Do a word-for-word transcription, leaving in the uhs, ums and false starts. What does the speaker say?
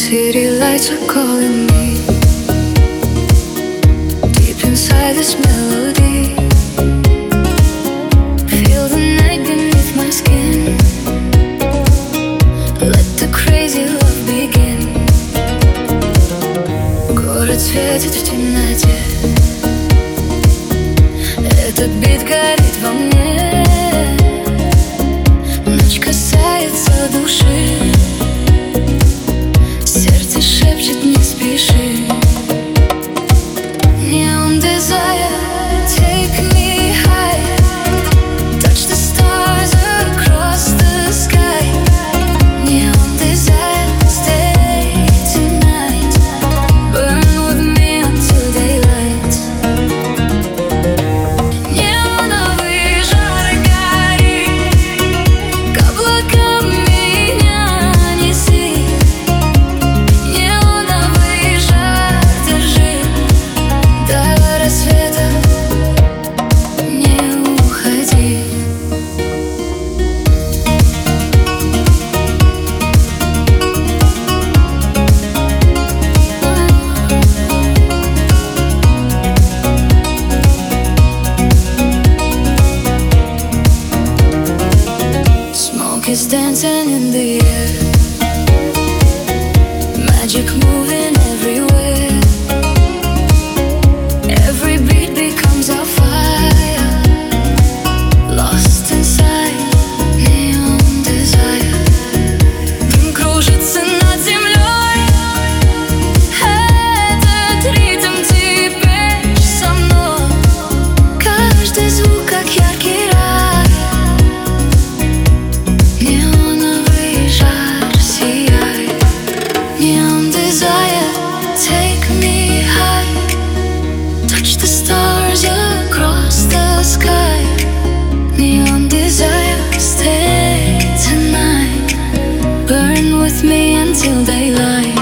city lights are calling me. Deep inside this melody, feel the night beneath my skin. Let the crazy love begin. Город светит в темноте, этот бит горит во мне. Ночь касается души, сердце шепчет: не спеши. Neon desire, take me high. Touch the stars across the sky. Neon desire, stay tonight. Burn with me until daylight. Неоновый жар гори, к облакам меня неси. Неоновый жар держи до рассвета, не уходи. Smoke is dancing in the air, magic moving everywhere. Every beat becomes our fire, lost inside neon desire. Дым кружится над землей, этот ритм теперь со мной. Каждый звук как яркий рай. Неоновый жар сияй. Neon desire, take me high. Touch the stars across the sky. Neon desire, stay tonight. Burn with me until daylight.